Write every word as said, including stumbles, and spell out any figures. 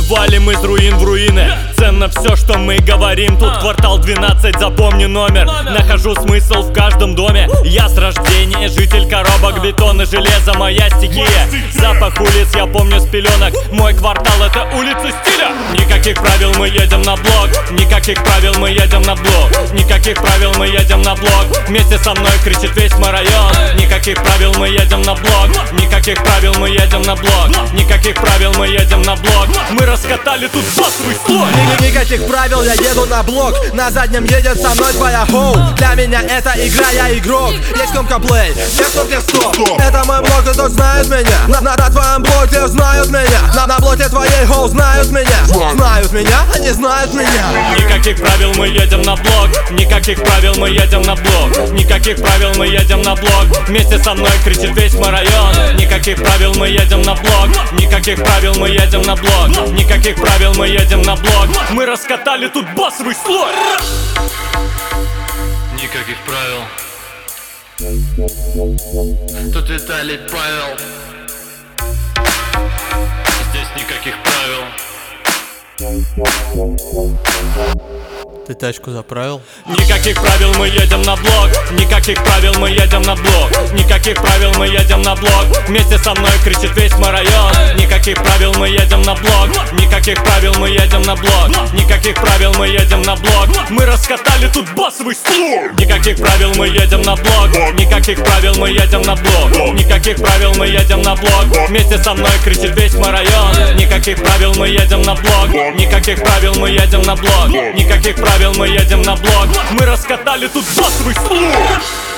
валим из руин в руины. Ценно все, что мы говорим. Тут квартал двенадцать, запомни номер. Нахожу смысл в каждом доме. Я с рождения житель коробок, бетон и железо, моя стихия. Запах улиц я помню с пеленок. Мой квартал — это улица стиля. Никаких правил, мы едем на блок. Никаких правил, мы едем на блок. Никаких правил, мы едем на блок. Вместе со мной кричит весь мой район. Никаких правил, мы едем на блок. Никаких правил, мы едем на блок. Никаких правил, мы едем на блок. Мы раскатали тут басовый слой. Никаких правил, я еду на блок. На заднем едет со мной твоя хоу. Для меня это игра, я игрок. Есть кнопка play, есть кнопка стоп. Это мой блок, кто знает меня. На, на, на твоем блоке знают меня. На, на блоке твоей хоу знают меня. Знают меня, они знают меня. Никаких правил, мы едем на блок. Никаких правил, мы едем на блок. Никаких правил, мы едем на блок. Вместе со мной кричит весь мой район. Никаких правил, мы едем на блок. Никаких правил, мы едем на блок. Никаких правил, мы едем на блок. Мы раскатали тут басовый слой. Никаких правил. Тут Виталий Павел. Здесь никаких правил. Ты тачку заправил? Никаких правил, мы едем на блок. Никаких правил, мы едем на блок. Никаких правил, мы едем на блок. Вместе со мной кричит весь мой район. Никаких правил, мы едем на блок. Никаких правил, мы едем на блок. Никаких правил, мы едем на блок. Мы раскатали тут басовый слой. Никаких правил, мы едем на блок. Никаких правил, мы едем на блок. Никаких правил, мы едем на блок. Вместе со мной кричит весь мой район. Никаких правил, мы едем на блок. Никаких правил, мы едем на блок. Никаких правил, мы едем на блок. Мы раскатали тут басовый слой.